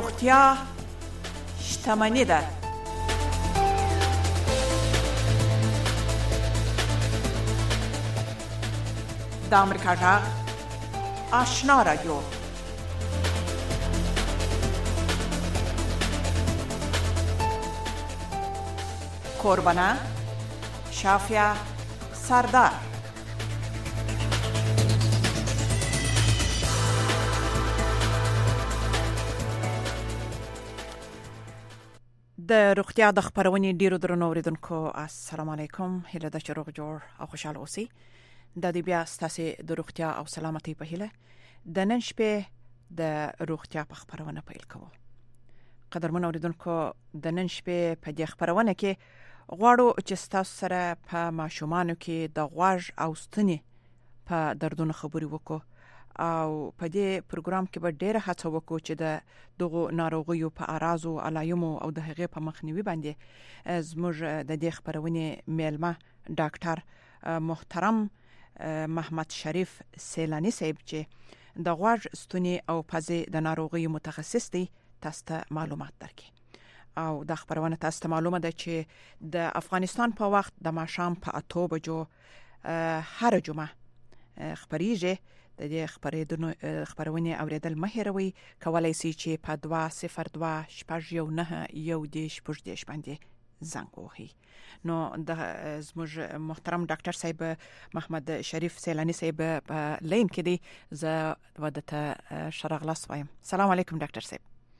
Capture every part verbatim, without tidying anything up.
روغتیا شتمني ده. د امریکا غږ آشنا رادیو. کوربانه شافیا سردار. د روغتیا د خبرونې ډیرو درنو اوریدونکو السلام علیکم. هیله ده چې روغ جوړ او خوشاله اوسئ. د دې بیا ستاسو د روغتیا او سلامتۍ په هیله د نن شپې د روغتیا په خبرونه پیل کوو. قدرمن اوریدونکو د نن شپې په دې خبرونه کې غواړو چې تاسو سره په ماشومانو کې د غوږ او ستوني په دردونو خبرې وکړو او په دې پروګرام کې به ډېر هڅه وکړو چې د دغه ناروغیو په اعراض او علایمو او د هغې په مخنیوي باندې زموږ د دې خبرونې میلمه ډاکټر محترم محمد شریف سیلانی صاحب چې د غوږ ستوني او پزې د ناروغیو متخصص دی تاسو ته معلومات درکړي. او د خبرونه تاسو ته معلومه ده چې د افغانستان په وخت د ماښام په اته بجو هر جمعه خبريږي. د دې خبرونه اوریدل مه هېروئ. کولای شئ چې په دوه صفر دوه شپږ یو نه یو د شپږ دیش باندې زنګ ووهئ. نو د زموږ محترم ډاکټر صاحب محمد شریف سیلانی صاحب په لین کې دی. زه ودته شرغلاس وایم. سلام علیکم ډاکټر صاحب.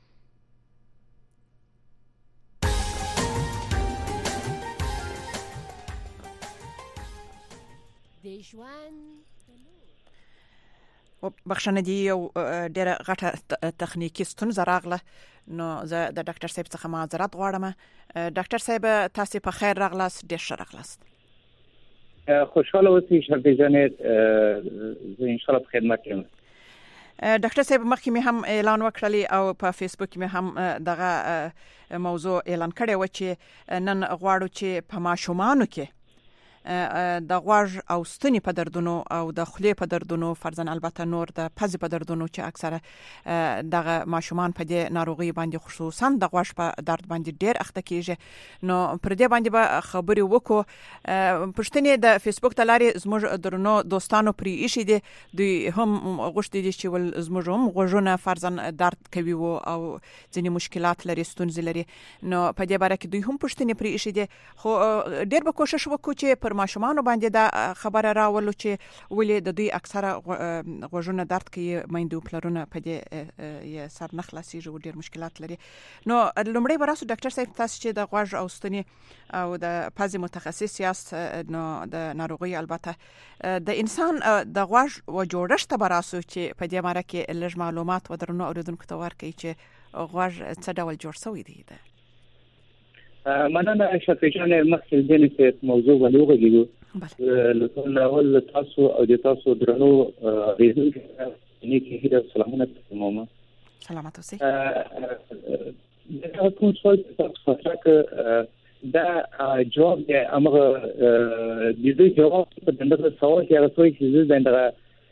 بخښنه دی یو ډېره غټه تخنیکی ستونزه راغله، نو زه د ډاکټر صاحب څخه معذرت غواړم. ډاکټر صاحب تاسو په خیر راغلاست، ډېر ښه راغلاست. خوشاله اوسئ شرطي جنې، زه ان شاء الله په خدمت یم. ډاکټر صاحب مخکې مې هم اعلان وکړلی او په فیسبوک کې مې هم دغه موضوع اعلان کړی و چې نن غواړو چې په ماشومانو کې د غوږ او ستوني په دردونو او د خولې په دردونو، فرضاً البته نور د پزې په دردونو چې اکثره دغه ماشومان په دې ناروغي باندې خصوصاً د غوږ په درد باندې ډېر اخته کیږي، نو پر دې باندې به خبرې وکړو. پښتنې د فیسبوک ته لارې زموږ درنو دوستانو پرې ایښي دي، دوی هم غوښتي دي چې ول زموږ هم غوږونه فرضاً درد کوي او ځینې مشکلات لري، ستونزې لري، نو په دې باره کې دوی هم پښتنې پرې ایښي دي. خو ډېر به کوشش وکړو چې پر ماشومانو باندې دا خبره راولو چې ولې د دوی اکثره غوږونه درد کوي، میندو پلرونه په دې یې سر نه خلاصېږي او ډېر مشکلات لري. نو لومړی به راسو ډاکټر صاحب، تاسو چې د غوږ او ستوني او د پزې متخصص یاست، نو د ناروغي البته د انسان د غوږ و جوړښت ته به راسو چې په دې باره کې لږ معلومات و درنو اوریدونکو ته ورکړئ چې غوږ څه ډول جوړ شوی دی. مننه شفیع جان، مخکې دې چې موضوع ولوغه کیږي لکه نو تاسو او د تاسو درنو ریزن کې کې هیله سلامونه کوم. سلامات اوسئ. دا کوم څه تاسو فکر دا جواب دی امر د دې جواب په دغه سوال کې راځي چې دغه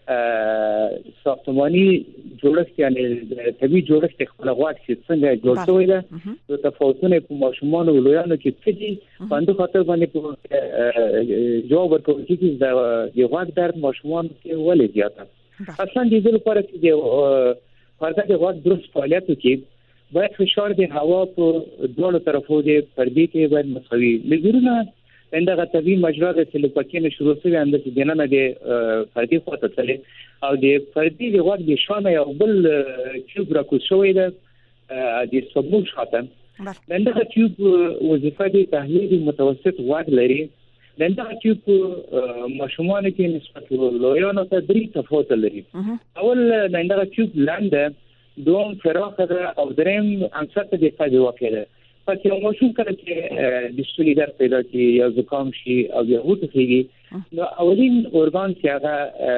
ساختماني جوړښت یعنی طبي جوړښت خپل غواړي چې څنګه جوړ شوی دی، د تفاوتونه په ماشومان او لویانو کې څه دي، باندې خاطر باندې جواب ورکوي چې د یو غواړ درد ماشومان کې ولې زیاته اصلا د دې لپاره چې فرضاً د غواړ درست فعالیت وکړي، باید فشار د هوا په دوه طرفو دی پردې کې باید مساوي لګورنه اندغه طبي مجرا د سلوپکینه شروع شوی اند چې دنه د فردي خواته تللی او د فردي د غوږ د شانه یو بل تیوب راکوز شوی ده د سبوم شاته. اندغه تیوب وظیفه د تحلیل متوسط غوږ لري. اندغه تیوب ماشومان کې نسبت لویانو ته درې تفاوت لري. اول اندغه تیوب لاندې دوم فراخه ده او دریم عنصر ته د فاز واقع ده. پس یو ماشوم کله چې د ستوني درد پیدا کوي یا زکام شي او یا وټخیږي، نو اولین ارګان چې هغه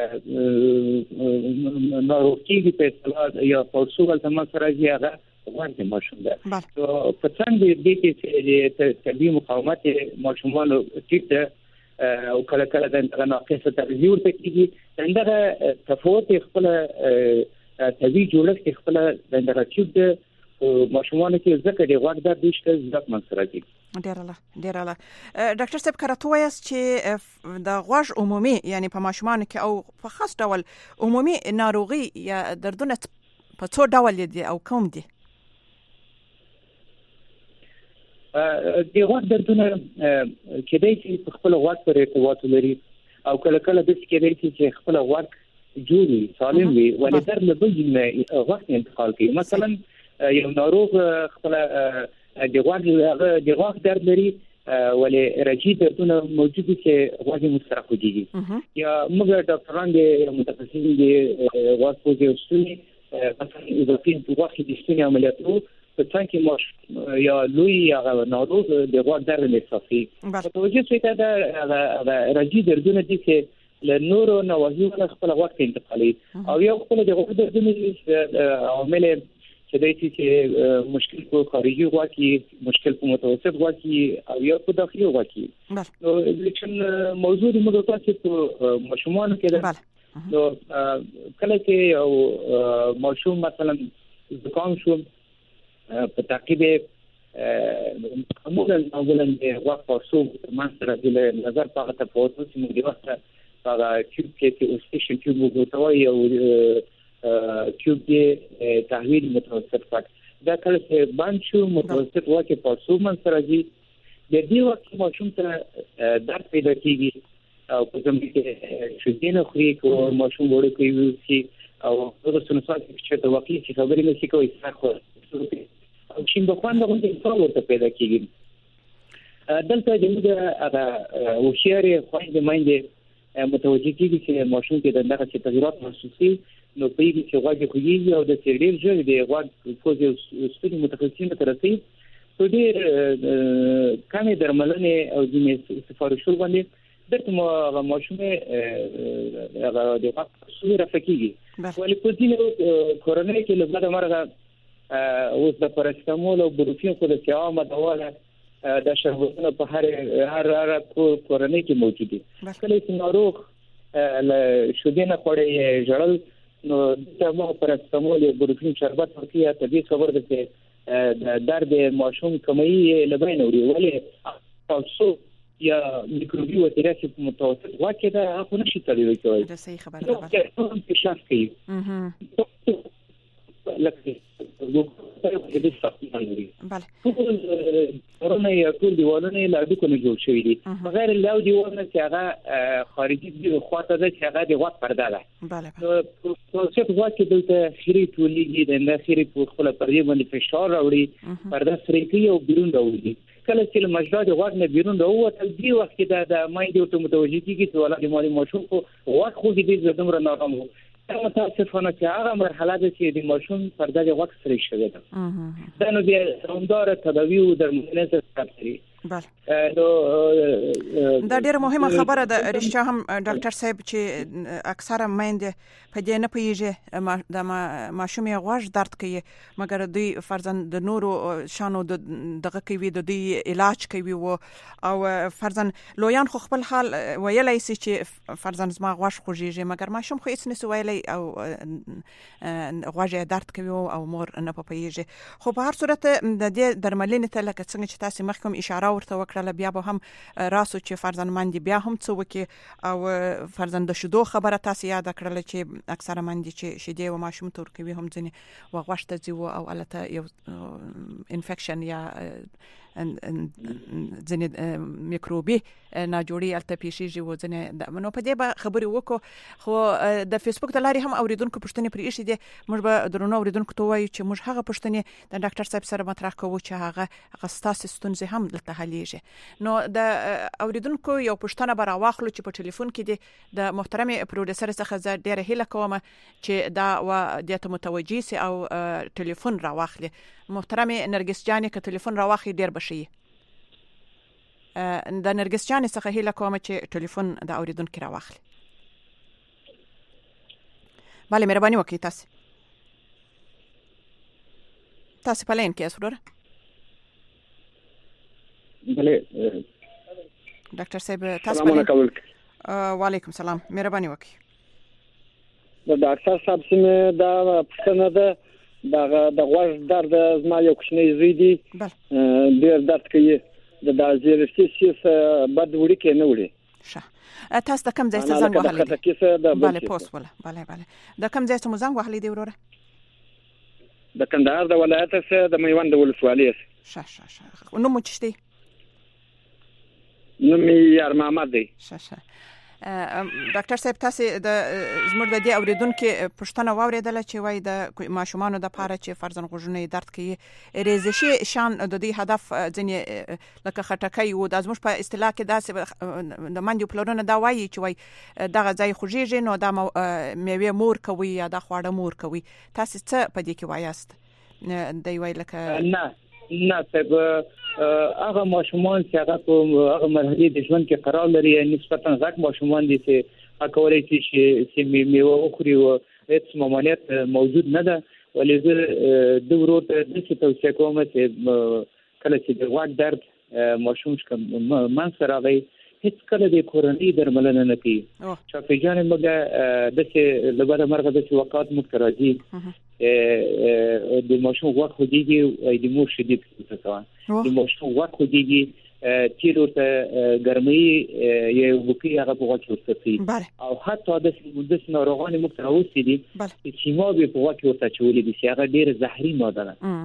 ناروغي په اصطلاح یا پورسوال تمام سره هغه غوړ ماشوم ده. نو په څنګه دې کې چې طبي مقاومت ماشومانو ټیټ ده او کله کله د ناقصه تغذیه ورته کیږي، دغه تفاوت خپل طبي جوړښت خپل دغه تیوب ماشومان کې ځکه د غوږ درد شته زیات منځ راځي. ډیر الله ډیر الله ډاکټر صاحب کراته وایي چې د غوږ عمومي یعنی په ماشومان کې او په خاص ډول عمومي ناروغي یا دردونه په څو ډول دي او کوم دي؟ د غوږ دردونه کېدای شي په خپل غوږ پورې ارتباط لري او کله کله د څه کېدای شي چې خپل غوږ جوړي سالم وي ولې درد له بل نه غوږ انتقال کوي. مثلا یو ناروغ خپل د غوږ د غوږ درد لري ولې رجی دردونه موجود دي چې غوږ مسترخ کیږي یا موږ ډاکټران د متخصصین د غوږ پوزې او ستوني مثلا اضافي غوږ د ستوني عملیاتو په څنګه کې مش یا لوی یا ناروغ د غوږ درد احساسي په توجه شوی دا رجی دردونه دي چې له نورو نواحیو خپل غوږ ته انتقالي او یو خپل د غوږ دردونه عوامل چې دای چې مشکل په خارجي غوږ کې مشکل په متوسط غوږ کې او یو په داخلي غوږ کې نو لیکن موضوع موږ تاسو په مشمول کې ده نو کله چې یو مشوم مثلا زکام شو په تعقیب معمولا اولا د غوږ پاسو ماستر د نظر په تفاوت چې موږ واسطه هغه کیوب کې چې اوسټیشن کیوب وګورئ او کیوب کې تحویل متوسط فقط دا کله چې باندې شو متوسط واکه پاسو من سره دي د دې وخت ماشوم ته درد پیدا کیږي او په کوم کې شدینه خوري کو ماشوم وړو کوي چې او د سنوسات چې د واقعي چې خبرې نه شي کوي څه او چې په خوان دغه څه ورته پیدا کیږي دلته د موږ هغه وشياري خويند مایند متوجه کیږي چې ماشوم کې د دغه تغیرات محسوسي نو په دې چې غوږ کوي او د سیریل ژر د غوږ پوزې ستوني متخصصین ترسي په دې کمې درملنې او ځینې سفارشونه باندې درته مو ماشوم هغه د غوږ سوره فکیږي ولې په دې کورنۍ کې له بده مرغه اوس د پاراسټامول او بروفین کو د سیامه دواله د شربتونو په هر هر هر کورنۍ کې موجود دي کله چې ناروغ له شودینه خوړې جړل نو د مو پاراسټامول او بروفین شربت ورکیه ته دې خبر ده چې د درد ماشوم کمی لبین اوري ولې تاسو یا میکروبي وتیره چې متوسط واکه ده هغه نشي تللی کوي دا صحیح خبره ده چې څه شاف کوي اها لکه بله کرونا یا ټول دیوالونه له اډو کنه جوړ شوی دي بغیر له دیوالونه چې هغه خارجي دی خواته ده چې هغه د وخت پرده ده بله نو څه وخت دلته خيري ټولېږي د نه خيري په خپل پرده باندې فشار راوړي پرده سره کوي او بیرون راوړي کله چې مجرا د غوږ نه بیرون راووتل دی وخت کې د مایند ته متوجي کیږي چې ولادي مالي ماشوم خو غوږ خو دې د دمر نارام وو متاسفانه چې هغه مرحله ده چې د ماشوم پرده د وخت سره شوی ده دا نو بیا سمندار تداوی او درملنه څخه کوي بله دا ډیره مهمه خبره ده رښتیا هم ډاکټر صاحب چې اکثره مایندې په دې نه پیږي د ماشوم یې غوږ درد کوي مګر دوی فرضاً د نورو شانو دغه کوي د دوی علاج کوي او فرضاً لویان خو خپل حال ویلای شي چې فرضاً زما غوږ خوږیږي مګر ماشوم خو هیڅ نسو ویلای او غوږ یې درد کوي او مور نه پوهیږي خو په هر صورت د دې درملنې ته لکه څنګه چې تاسو مخکې اشاره ورته وکړه بیا به هم راسو چې فرضاً مندي بیا هم څه وکي او فرضاً د شیدو خبره تاسو یاد کړل چې اکثره مندي چې شیدې و ماشوم تور کوي هم ځنه وغوښته ځي او الته یو انفیکشن یا ځنه میکروبي ناجوړي الته پیښیږي و ځنه نو په دې به خبرې وکړو خو د فیسبوک د لارې هم اوریدونکو پښتنې پرې ایښې دي موږ به درنو اوریدونکو ته وایو چې موږ هغه پښتنې د ډاکټر صاحب سره مطرح کوو چې هغه غستاسې ستونزې هم دلته حلېږي نو د اوریدونکو یو پښتنه به راواخلو چې په ټلیفون کې دي د محترم پروډوسر څخه زه ډېره هیله کوم چې دا و د ته متوجي سي او ټلیفون راواخلي محترم نرګس جانې که ټلیفون راواخلي ډېر بشي د نرګس جانې څخه هیله کوم چې ټلیفون د اوریدونکو راواخلي بله مهرباني وکړئ تاسو تاسو په لین کې اسره بله ډاکټر صاحب تاسو په لین وعلیکم السلام مهرباني وکړئ د ډاکټر صاحب سره دا پښتنه ده دا د غوږ درد زما یو کوچنی زوی دی ډېر درد کوي د دازیرستي سیس بد وړي کې نه وړي. ښه تاسو د کوم ځای څخه زنګ وهلی دی؟ بله پوس ولا بله بله د کوم ځای څخه زنګ وهلی دی وروره؟ د کندهار د ولایت څخه د میوند ولسوالۍ. ښه ښه ښه نو مو چی دی؟ نو می یار محمد دی. ښه ښه ډاکټر صاحب تاسو د زموږ د دې اوریدونکو پښتنه واوریدله چې وای د ماشومانو د پاره چې فرزن غوږونه درد کوي ریزشي شان د دې هدف ځنې لکه خټکای او د زموږ په اصطلاح کې داسې د منډو پلورونه دا وایي چې وای دغه ځای خوږیږي نو دا میوه مور کوي یا د خواړه مور کوي. تاسو څه په دې کې وایاست؟ دی وای لکه نه نه صاحب هغه ماشومان چې هغه په هغه مرحله د ژوند کې قرار لري نسبتا ځکه ماشومان دي چې اکولای شي چې میوه وخوري او هیڅ ممانعت موجود نه ده. ولې زه د ورور ته د څه توصیه کوم چې کله چې د غوږ درد ماشوم څخه من سره راغی هیڅ کله د کورنۍ درملنه نه کوي. چې په ځان موږ د څه لبره مرغه د وقات متراجي د ماشوم غوږ خوږیږي او د مور شدید څه د ماشوم غوږ خوږیږي تیر ورته ګرمي یو بوکي هغه په غوږ ورته او حتی د مدس ناروغان متراوسی دي چې ما به په غوږ ورته چولې دي چې هغه ډیر زهري ماده ده.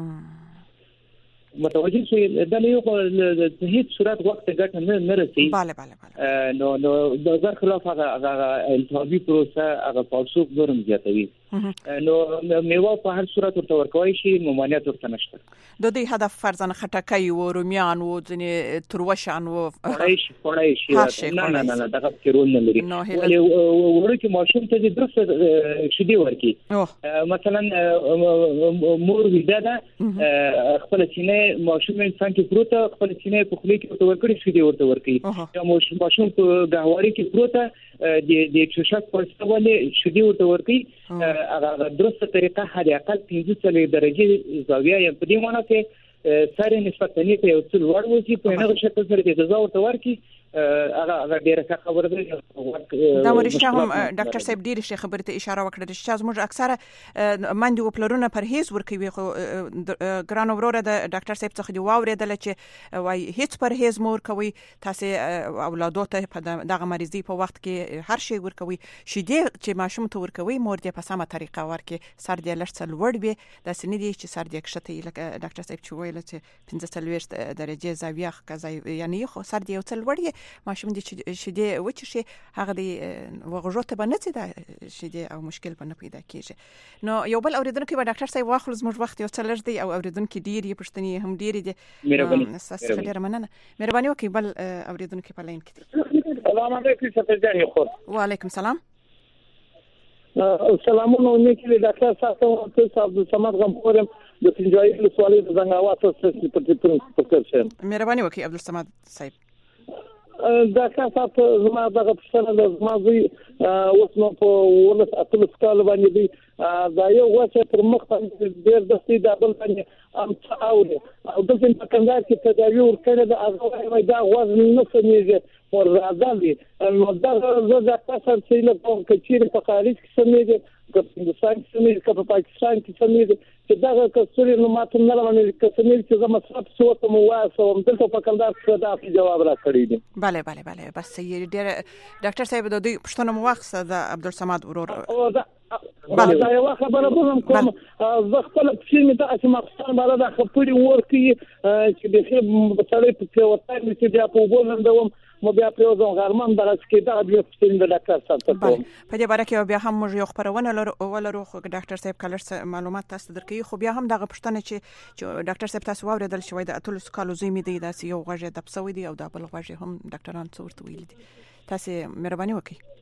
متوجه شئ د یو په هیڅ صورت وخت ګټه نه نه رسي. bale bale bale نو نو د ځر خلاف هغه التهابي پروسه هغه پړسوب نورم زیاتوي. نو میوه په هر صورت ورته ورکوي شي ممانعت ورته نشته. د دې هدف فرضاً خټکای او رومیان او ځنې تروشان او پړای شي پړای شي نه نه نه دغه کېرول نه لري. ولې ورته ماشوم ته د درس شدي ورکی مثلا مور ویدا خپل سینې ماشوم انسان کې پروت خپل سینې په خلی کې ورته ورکړي شدي ورته ورکی یا ماشوم په غاوري کې پروت د د چشک په ستوالې شدي ورته ورکی هغه درسته طریقه هر اقل پنځه درجه زاویه په دې معنی کې سره نسبت نه کوي او څل ور وځي په هغه شکل سره د غذا ورته ورکی هغه هغه ډیره ښه خبره ده. دا ورشته هم ډاکټر صاحب ډیره ښه خبره ته اشاره وکړه چې زموږ اکثره منډي او پلرونه پرهیز ورکوي خو ګران وروره د ډاکټر صاحب څخه دی واوریدل چې وای هیڅ پرهیز مور کوي تاسو اولادو ته په دغه مریضي په وخت کې هر شی ورکوي شیدې چې ماشوم ته ورکوي مور دې په سمه طریقه ورکي سر دې لړ څلور به د سنې دي چې سر دې کښته لکه ډاکټر صاحب چې ویل چې پنځه څلوېښت درجه زاویه ښه یعنی خو سر دې یو څلور ماشوم دي شیدې وچ شي هغه دی وغوړته باندې دا شیدې او مشکل باندې پیدا کیږي. نو یو بل اوریدونکو به ډاکټر صاحب واخل زموږ وخت یو څلر دی او اوریدونکو ډیر یې پښتني هم ډیر دي. مهرباني ډیر مننه مهرباني وکي بل اوریدونکو په لاین کې. السلام علیکم سفیدان خور. وعلیکم السلام. سلامونه نیکي ډاکټر صاحب ته عبدالصمد غمخورم د سنجایي ولسوالۍ د زنګاوات څخه په پټ شم. مهرباني وکي عبدالصمد صاحب. دا کاڅه زما دغه پښتنه د زما زوی اوس نو په ولس اتل سکال باندې دی دا یو وڅه پر مخ باندې ډېر دستي د بل باندې ام تاوري او د څنګه په کندهار کې تداوی ورکړه د هغه وای دا وزن نه سمېږي ور راځي نو دا زه د تاسو چې له کوم کچیر په خارج کې سمېږي په هندستان کې سمېږي په پاکستان کې سمېږي چې دا کڅوري نو ماته نه لمنې کڅمېږي چې زما مصرف څه وته مو واسه هم دلته په کندهار کې دا جواب راکړی دی. bale bale bale بس یې ډېر ډاکټر صاحب د دې پښتنه مو واخصه د عبدالصمد ورور او دا بله دا یو خبره کوم کوم زه خپل چې می ته چې مخصوصا بالا د خپل ورکی چې به په تلې په وطن کې بیا په وګورم مو بیا په ځون غرمان درس کې دا بیا په د ډاکټر صاحب ته کوم په دې باره کې بیا هم موږ یو خبرونه ولرو خو ډاکټر صاحب کلر معلومات تاسو درکې خو بیا هم دغه پښتنه چې ډاکټر صاحب تاسو واوریدل شوی د اتل سکالو زوی می دی داسې یو غږ د پسوي دی او د بل غږ هم ډاکټران څورته ویل دي تاسو مهرباني وکړئ.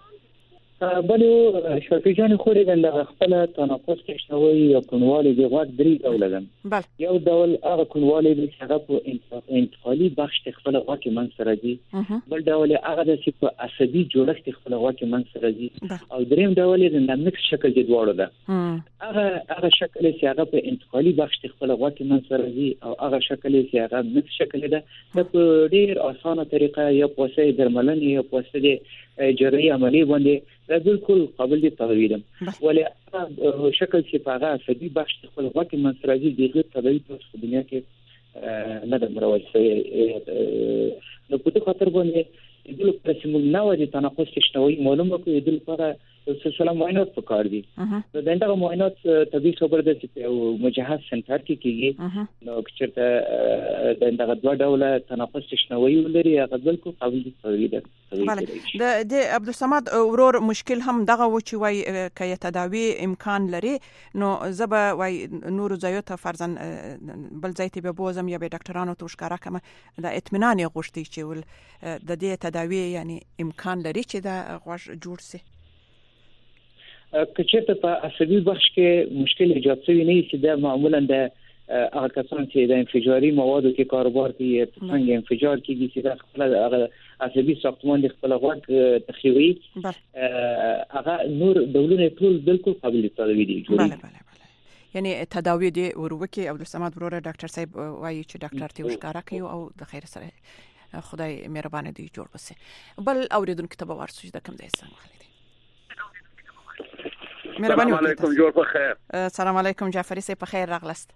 بلو شفیع جان خوري ګنده خپل تنفس کې شوی یو کونوالی دی غوږ درې ډول ده. یو ډول هغه کونوالی دی چې هغه په انتقالي بخش خپل غوږ کې من سره دی. بل ډول هغه د چې په عصبي جوړښت خپل غوږ کې من سره دی او دریم ډول د نمک شکل دی دواړه ده. هغه هغه شکل چې هغه په انتقالي بخش خپل غوږ کې من سره دی او هغه شکل چې هغه مکس شکل ده په ډیر اسانه طریقه یا په وسیله درملنې یا په وسیله جراحي عملیه باندې دا بالکل قابل تداوی ده ولی شکل چې په هغه عصبي بخش خپل غوږ منسراجي دغه تداوی په دنیا کې نه د مروج شوی نو په دې خاطر باندې د دې پر سیمه نو د تناقض شتوي معلومه کوي د لپاره سلسله معاینات پکار دي نو دغه معاینات طبي خبر ده چې مجهز سنټر کې کیږي نو چې دغه دوه ډوله تناقض شتوي ولري هغه بالکل قابل تداوی ده بله د عبدالصمد ورور مشکل هم دغه و چې وای کای تداوی امکان لري نو زبا وای نور زیات فرضاً بل ځای ته به بوزم یا به ډاکټرانو ته ښکارا کما د اطمینان غوښتي چې ول د دې تداوی یعنی امکان لري چې دا غوښ جوړ سي کچته په عصبي بخش کې مشکل ایجاد شوی نه چې دا معمولا د هغه کسان چې د انفجاري موادو کې کاروبار کوي څنګه انفجار کیږي چې د خپل هغه عصبي ساختمان د خپل غوږ تخیوي هغه نور ډولونه ټول بالکل قابل تداوی دي بله بله بله یعنی تداوی دی وروکي عبدالصمد ورور ډاکټر صاحب وایي چې ډاکټر ته وښکارا کوي او د خیر سره خدای مهربانه دی جوړ وسه بل اوریدونکو ته به ورسوي د کوم ځای څنګه السلام علیکم جوړ په خیر السلام علیکم جعفری صاحب په خیر راغلست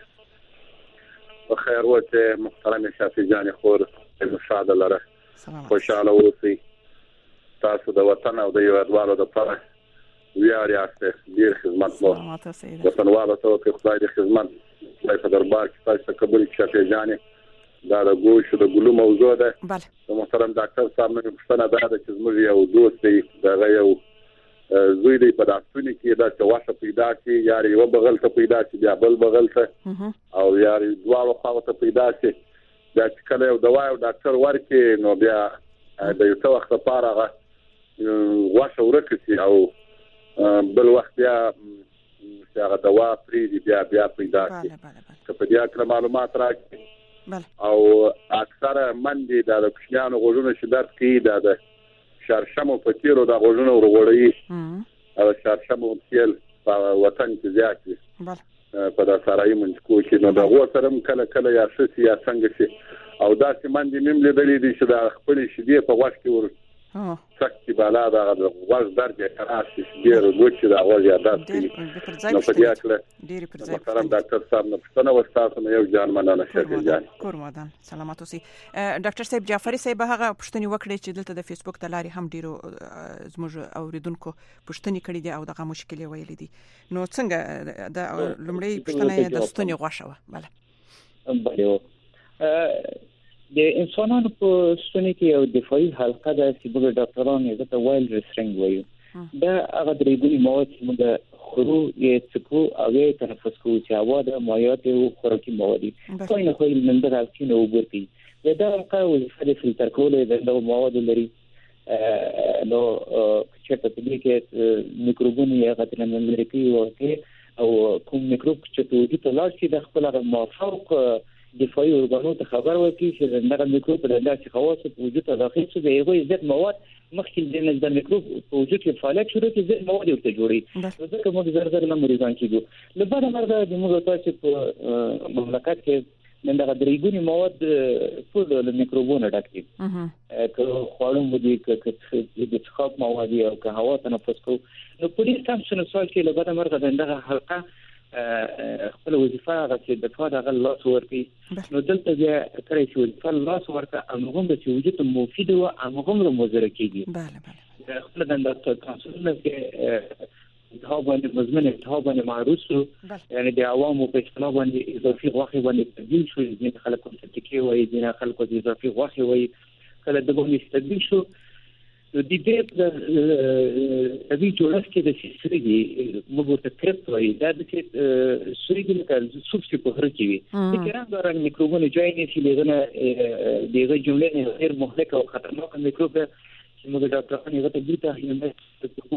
په خیر وته محترم شافعي جان خور مشاهده لره خوشاله اوسئ تاسو د وطن او د یوادوالو د پاره ویاړ یاست ډیر خدمت مو وطنوالو ته په خدای د خدمت په دربار کې تاسو قبول شافعي جان دا د ګوشو د ګلو موضوع ده بله محترم ډاکټر صاحب نو پښتنه دا د چې موږ یو دوست دی دا یو زوی دی په داستونی کې دا چې واشه پیدا شي یاري یو بغل ته پیدا شي بیا بل بغل ته او یاري دواړو خواو ته پیدا شي دا چې کله یو دوا او ډاکټر ورکي نو بیا د یو څه وخت لپاره واشه ورکسي او بل وخت بیا هغه دوا پری بیا بیا پیدا شي که په دې اړه معلومات راکړي او اکثره مندي د کوچنیانو غوږونو شدت کې دا د شارشمو په تیرو د غوږونو ورغړی او شارشمو تیل په وطن کې زیات دي په د سارای منځکو کې نو د غوږ سره کله کله یا شسي یا څنګه شي او دا چې مندي مم لیدلې دي چې د خپل شیدې په غوږ کې ور څکتي بالا دا د غوږ درد یې راشي ډیر وڅ د غوږ یادات دي نو په دې اړه ډیر پر ځای محترم ډاکټر صاحب نو پښتنه وستاسو یو جان مننه شکر جان کورمدان سلامات اوسئ ډاکټر صاحب جعفری صاحب هغه پښتني وکړي چې دلته د فیسبوک تلاري هم ډیرو زموږ اوریدونکو پښتني کړي دي او دغه مشکل ویل دي نو څنګه د لمړی پښتنه د ستوني غوښه بله بله د انسانانو په ستوني کې یو دفاعي حلقه ده چې موږ ډاکټرانو یې ته وایل ریسټرینګ وایو دا هغه درېګونی مواد چې موږ خورو یې څکو او یې تنفس کوو چې هوا د مایعات او خوراکي مواد دي خو نه خو یې نن د الکین او ورتي دا هغه وظیفه د فلټر کولو د نو مواد لري نو چې په دې کې میکروبونه یې هغه تل لري کوي او کوم میکروب چې په دې په لار کې د خپل موافق دفاعي ارګانو ته خبر ورکړي چې دغه میکروب په داسې خواص په وجود ته داخل شي د یو ځد مواد مخکې د میکروب په وجود کې فعالیت شروع کړي ځد مواد ورته جوړي ځکه موږ زر زر نه مریضان کیږو له بعد مرګه د موږ تاسو په مملکت کې من دغه درېګونی مواد ټول له میکروبونو ډک دي که خواړه مو دي که د څښاک مواد او که هوا تنفس کو نو په دې سم شنو سوال کې له بعد مرګه دغه حلقه خپل وظیفه هغه چې د فاده غل لاس ورکي نو دلته بیا کړی چې وظیفه لاس ورکه هغه هم چې وجود مفید او هغه هم مضر کیږي بله بله خپل د ډاکټر کانسولنه کې التهاب باندې مزمن التهاب باندې معروف یعنی د عوامو په اصطلاح باندې اضافي غوښه باندې تبدیل شو ځین خلکو ته تکي وایي ځین خلکو ته اضافي غوښه وایي کله د باندې تبدیل شو د دې د طبي جوړښت کې د سړي موږ ته کرپټ وایي دا د سړي د سوب چې په هر کې وي د کېران د میکروبونو ځای نه چې لغنه دغه جمله نه غیر مهلک او خطرناک میکروب چې موږ ډاکټرانو یې ته بیت اهمیت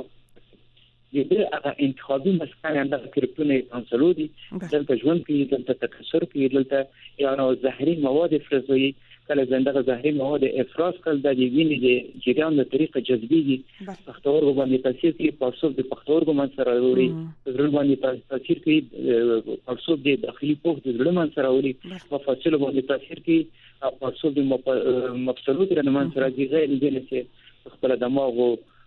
دې هغه انتخابي مسکن اند کرپټونه کانسلو دي دلته ژوند کې دلته تکثر کې دلته یا نو زهري مواد افرازي کله زندګه زهري مواد افراز کول د وینې د جریان د طریقه جذبي دي پښتورګو باندې تاثیر کوي پړسوب د پښتورګو منځ راوړي زړه باندې تاثیر کوي پړسوب د داخلي پوښ د زړه منځ راوړي مفاصل باندې تاثیر کوي پړسوب د مفصلونو د منځ راځي غیر دې چې خپل دماغ او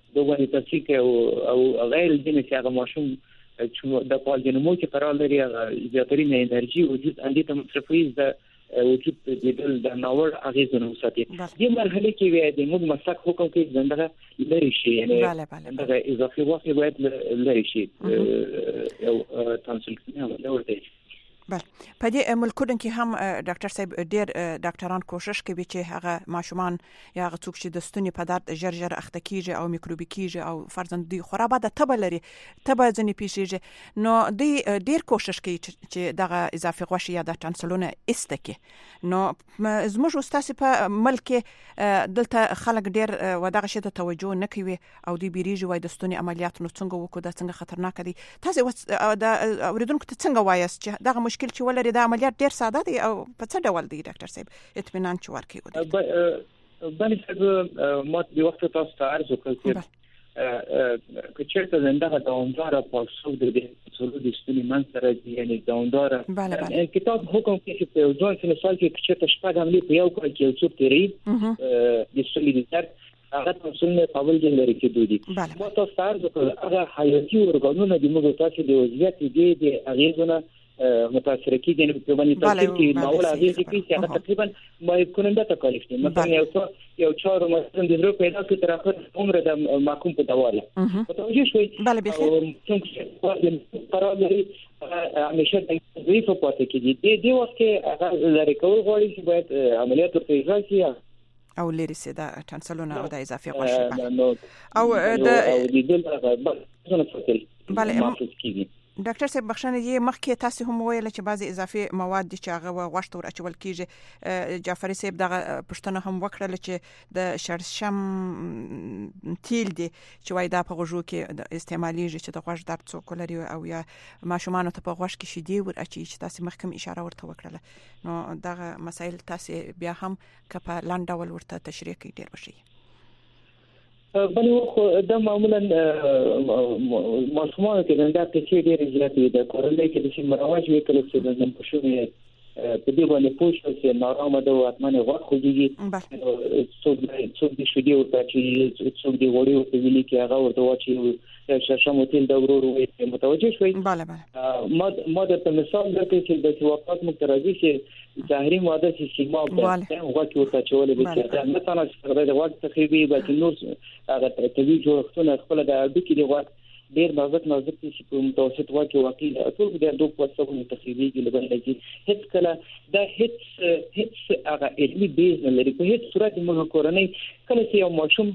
دوه تفسیر او او غیر الجنسي هغه ماشوم چې د پالجنمو کې قرار لري زیاترین انرژي وجود اندې ته مصرفوي د وجود د د ناور اغیزونه وساتي د مرحله کې وي د موږ مسلک حکم کې زنده لري شي یعنی دا اضافي وخت باید لري شي او تنسل کې نه ورته بله په دې ملکونو کې هم ډاکټر صاحب ډېر ډاکټران کوشش کوي چې هغه ماشومان یا هغه څوک چې د ستوني په درد ژر ژر اخته کیږي او میکروبي کیږي او فرضاً دوی خورا بده تبه لري تبه ځنې پیښیږي نو دوی ډېر کوشش کوي چې دغه اضافي غوښې یا د ټانسلونه ایسته کړي نو زموږ استاد په ملک دلته خلک ډېر ودغه شي ته توجه نه کوي او دوی بیریږي وای د ستوني عملیات نو څنګه وکړو دا څنګه خطرناک دي تاسو د اوریدونکو ته څنګه وایاست چې دغه مشکل چې ولري د عملیات ډیر ساده دي او په څه ډول دی ډاکټر صاحب اطمینان چې ورکړي باندې څنګه ما د وخت تاسو ته عرض وکړم چې چیرته زنده دوامدار پاسو د دې څلور د ستوني منځره دي یعنی دوامدار کتاب حکم کې چې په ځوان مثال کې چې شپږ عملی په یو کال کې یو څو تیری د ستوني د درد هغه تاسو نه قابل دي لري کې دوی ما تاسو ته عرض وکړم هغه حیاتي ورګانونه د موږ تاسو د وضعیت دي د اغیزونه متاثر کیږي په باندې تاسو کې ناول اغیز کوي چې هغه تقریبا ما کننده تکلیف دي مثلا یو څو یو چهار مثلا د درو پیدا کې تر اخر عمر د محکوم په دواله متوجه شوي بله بخیر څنګه قرار لري همیشه د دې په پاتې کې دي د دې وخت کې هغه لري کول غواړي چې باید عملیات په اجرا شي او لري سي دا ټانسلونه او د اضافي غوښه او د بله ډاکټر صاحب بخښنه یې مخکې تاسو هم ویل چې بعضي اضافي مواد دي چې هغه غوښت ور اچول کیږي جعفری صاحب دغه پښتنه هم وکړل چې د شړشم تیل دي چې وای دا په غوږو کې استعماليږي چې د غوږ درد څوک لري او یا ماشومان ته په غوږ کې شیدې ور اچي چې تاسو مخکې اشاره ورته وکړه نو دغه مسایل تاسو بیا هم کپه لاندې ول ورته تشریح کوي ډیر بشي بلې خو دا معمولا ماشومان کې دا چې ډېر زیات دي د کورنۍ کې د شي مراوج وکړل چې د مشومې په دې باندې پوښتنه چې نارامه ده او اتمنه غوښ خوږي څوک څوک د شیدې ورته چې څوک د وړي او په ویلي کې هغه ورته واچي شاشم تل د ورور وي متوجه شوي bale bale ما ما د مثال درکې چې د توافق مترازی چې ظاهري ماده چې سیما په هغه کې ورته چولې دي چې مثلا څنګه د وخت تخریبي بلکې نور هغه طبي جوړښتونه خپل د اړیکې کې د وخت ډیر نازک نازک چې په متوسط واقع واقع ټول د دوه پوسټونو تخریبي کې لږ لږ هیڅ کله دا هیڅ هیڅ هغه علمي بیس نه لري په هیڅ صورت موږ کورنۍ کله چې یو ماشوم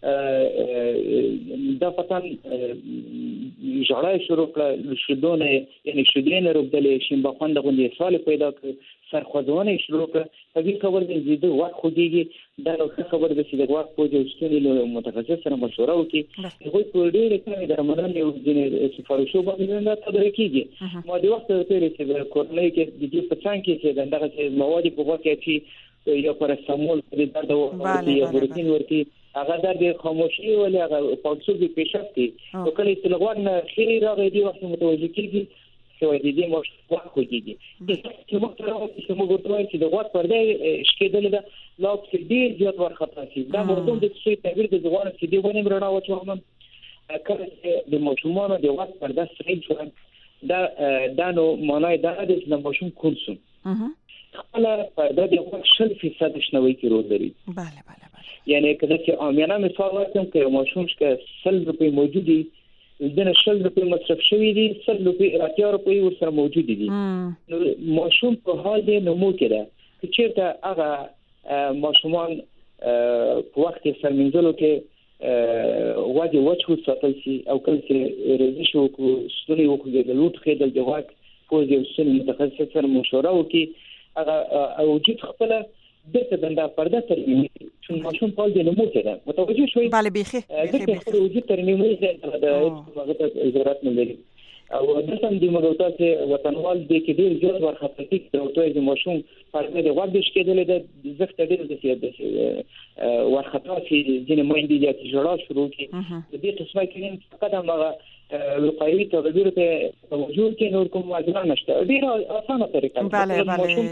دا پتان جړای شروع کړ شیدونه یعنی شیدونه روبدلې شین بخوند غوندې سوال پیدا کړ سرخوځونه شروع کړ په دې خبر دې زیاده وخت خوږیږي دا نو خبر دې چې د وخت په جوړښت له متخصص سره مشوره وکړي هغه په ډېر کې د رمضان یو ځینې سفارشو باندې نه تدریج کیږي ما د وخت ته چې د کورنۍ کې د دې په څنګه کې چې دغه مواد په وخت کې چې یو پرستامول د درد او د ورکین ورتي هغه د خاموشي ولې هغه پاڅوږي پېښتي او کله چې لغوان خيري راغی دی وخت متوجه کیږي چې د دې مش وخت کوي چې موږ تر اوسه چې موږ ورته چې د وخت پردې شکېدل دا لا چې ډیر زیات ورخطا شي دا موضوع د څه تعبیر د ځوان چې دی ونه مرنا و چې هم کله چې د مشمون د وخت پرده سړي شو دا دا نو معنی دا د چې مشمون کورسون خپل پرده د وخت شل فیصد شنوي کې رول لري bale bale یعنی کله چې عامیانه مثال ورکړم چې ماشوم چې سل روپۍ موجودي دنه شل روپۍ مصرف شوی دي سل روپۍ اتیا روپۍ ورسره موجود دي نو ماشوم په حال دی نمو کړه چې چیرته هغه ماشومان په وخت سرمنځلو کې واجب وچو ساتل شي او کله چې رزق شو کو ستوني وکړي د لوټ خېدل د واک په یو سن متخصص سره مشوره وکړي هغه وجود خپل دغه دنده پرده ترمیم چې ماشوم په دې نمو کې متوجه شوي bale بيخي بيخي وجود ترمیم یې د هغه ضرورت نه لري او د سم د مګوتا چې وطنوال د کې ډیر جوړ ورخطه کې او ته د ماشوم پرده د وګ دش کېدل د زفت ډیر د سیاده ورخطا چې ځینې میندې د جوړا شروع کړي د دې قسمه کې فقط هغه وقایوي تدابیر ته توجه کوي نور کوم واجب نشته ډیره اسانه طریقه بله بله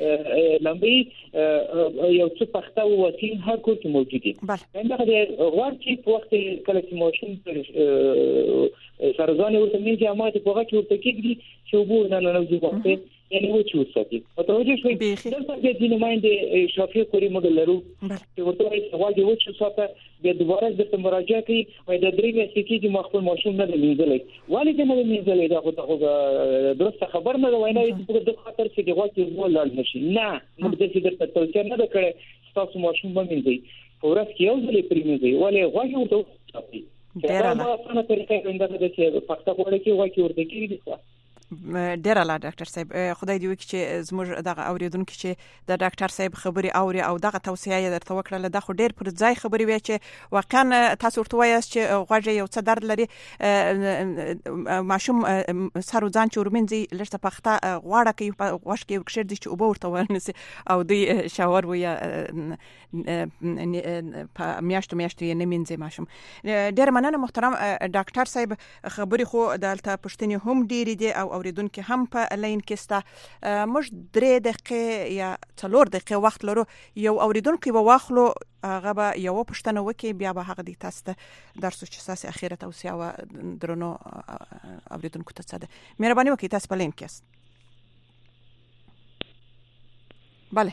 لمبي یو څه پخته او وسیل هر کور کې موجود دي دا د غوړ چې په وخت کله چې موشن سرزانه ورته مې جامات په هغه کې ورته کېږي چې وبو نه نه نوځي وخت یعنی و چې وساتي په توجه شوي دلته د دې نماینده شافعي کوري موډل لرو چې ورته یې سوال دی و چې ساته د دوباره د مراجعه کوي او د درې میاشتې کې د مخفل ماشوم نه منځلې والي د نه منځلې دا خو درسته خبر نه وای نه د خاطر چې د غوښتي ولل نشي نه موږ د دې د توجه نه کړې تاسو ماشوم باندې فورس کې یو ځلې پریمځي ولې غوښتي ورته ساتي ډیر نه په طریقه باندې د چې پخته وړي کې غوښتي ورته کېږي ډیر الله ډاکټر صاحب خدای دې وکړي چې زموږ دغه اوریدونکو چې د ډاکټر صاحب خبري اوري او دغه توصیه یې درته وکړه دا خو ډیر پر ځای خبري وی چې واقعا تاسو ورته وایاست چې غوږ یو څه درد لري ماشوم سر ځان چې ورمنځي لږه پخته غواړه کوي غوښ کې وکړي چې او ورته ورنسي او د شاور ویا میاشتو میاشتو یې نه منځي ماشوم ډیر مننه محترم ډاکټر صاحب خبري خو دلته پښتني هم ډیر دي او اوریدونکو هم په لین کې ستا موږ درې دقیقې یا څلور دقیقې وخت لرو یو اوریدونکو به واخلو هغه به یو پښتنه وکي بیا به هغه د تاسو ته درس چې اساس اخیره توصیه او درنو اوریدونکو ته څه ده مهرباني وکړئ تاسو په لین کې است bale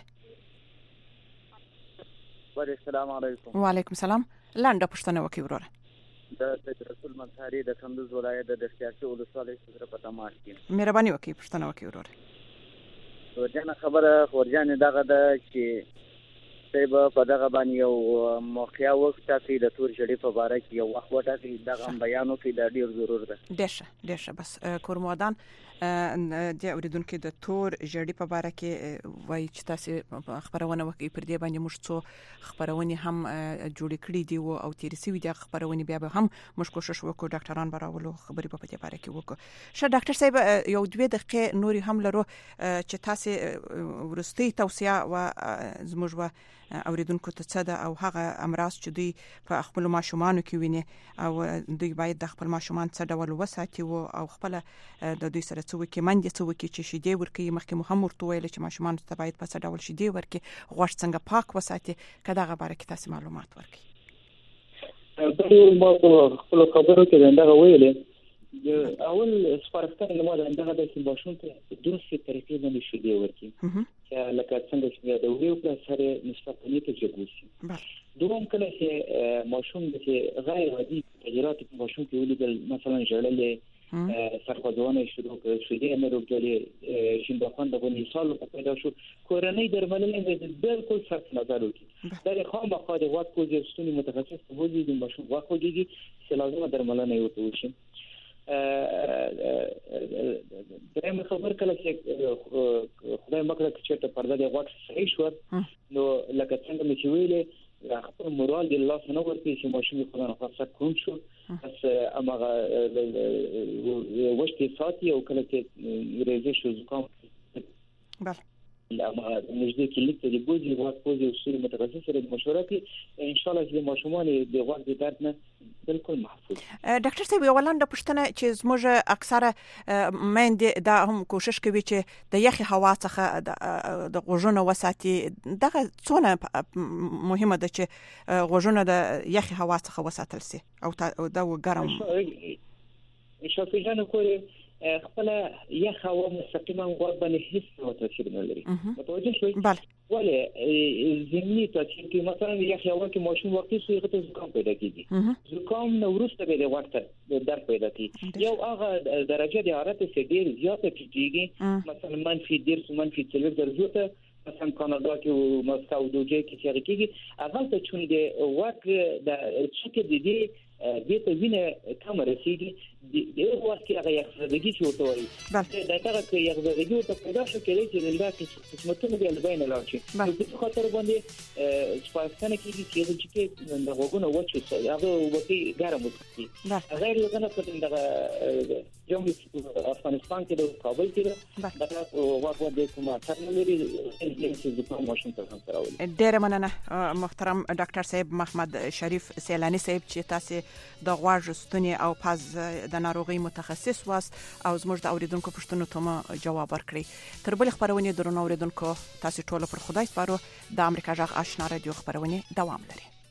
وعلیکم السلام علیکم وعلیکم السلام لاندې پښتنه وکي وروره د سید رسول منصاری د کندوز ولایت د دشتیاشي ولسوالۍ سره په تماس کې مهرباني وکړئ پښتنه وکړئ وروره ورجانه خبره ورجانه دغه د چې سیب په دغه باندې یو موقعه وخت چې د تور جړې په باره کې یو وخت وټا کې دغه بیانو کې د ډیر ضرور ده دشه دشه بس کورمودان د اوریدونکو د تور جړې په باره کې وایي چې تاسو خبرونه وکړئ پر دې باندې موږ څو خبرونه هم جوړ کړې دي او تیرسي وي د خبرونه بیا به هم موږ کوشش وکړو ډاکټران براولو خبرې په دې باره کې وکړو شه ډاکټر صاحب یو دوه دقیقې نوري هم لرو چې تاسو ورستي توصيه او زموږ اوریدونکو ته څه ده او هغه امراض چې دوی په خپل ماشومان کې ویني او دوی باید د خپل ماشومان څه ډول وساتي او خپل د دوی سره څه وکړي منځ څه وکړي چې شیدې ورکړي مخکې مو هم ورته ویل چې ماشومان ته باید په څه ډول شیدې ورکړي غوښ څنګه پاک وساتي کله هغه باره کې تاسو معلومات ورکړي په ما خپل خبرو کې دا ویلې اول سپارښتنه مو ده دا د ماشوم ته درسته طریقې باندې شیدې ورکړي چې لکه څنګه چې د ویو په سره نسبتاً ته جګوسي دوم کله چې ماشوم د غیر عادي تغیرات په ماشوم کې ولیدل مثلا جړلې سرخوځونه شروع کړي شیدې نه روکړي شیندخوان د مثال په پیدا شو کورنۍ درملنه د بالکل سخت نظر وکړي دا خامخا د وخت کوزستونی متخصص په وجه د ماشوم واخوږي چې لازمه درملنه وته وشي درېم خبر کله چې خدای مکړه چې ته پرده د وخت صحیح شو نو لکه څنګه مې چې ویلې خپل مورال د الله سره ورته چې ماشوم خدای نه خاصه کوم شو بس امغه وشتي ساتي او کله چې ریزه شو زکام بله لما نږدې کې لیک د بوزي واک پوزي اصول متخصص سره مشوره کوي ان شاء الله چې ماشومان د واک د درد نه بالکل محفوظ ډاکټر صاحب یو لاندې پوښتنه چې زموږ اکثره مېندې دا هم کوشش کوي چې د یخي هوا څخه د غوږونو وساتي دغه څونه مهمه ده چې غوږونه د یخي هوا څخه وساتل شي او دا ګرم ان شاء الله جن کوی خپل یخ هوا مستقیما غوږ باندې هیڅ تاثیر نه لري متوجه شوي ولی زمینی تاثیر کې مثلا یخ هوا کې ماشوم وقتی سویغه ته زکام پیدا کیږي زکام نو ورسته به د وخت درد پیدا کیږي یو هغه درجه د حرارت څخه ډیر زیاته کیږي مثلا منفي ډیر منفي څلور درجه ته مثلا کاناډا کې او مسکو دوجه کې چې کیږي هغه ته چون د وخت د څوک د دې دې ته وینه کم رسیدي د یو وخت کې هغه یخزدګي چې وته وي دا هغه کې یخزدګي ته پیدا شو کېږي چې د لاکه قسمتونو د البین لاړ شي په خاطر باندې سپارښتنه کیږي چې چې د غوګونو وچه هغه وتی ګرم وي غیر لږه په دغه جمهوریت افغانستان کې د کابل کې دا واقع د کومه ترنلري چې په ماشين ته راوړي ډېر مننه محترم ډاکټر صاحب محمد شریف سیلانی صاحب چې تاسو د غواړ ستونی او پاز د ناروغي متخصص واست او زموږ د اوریدونکو پوښتنو ته جواب ورکړي. تر بل خبرونه درنو اوریدونکو تاسو ټول پر خدای سپارو. د امریکا جغ آشنا رادیو خبرونه دوام لري.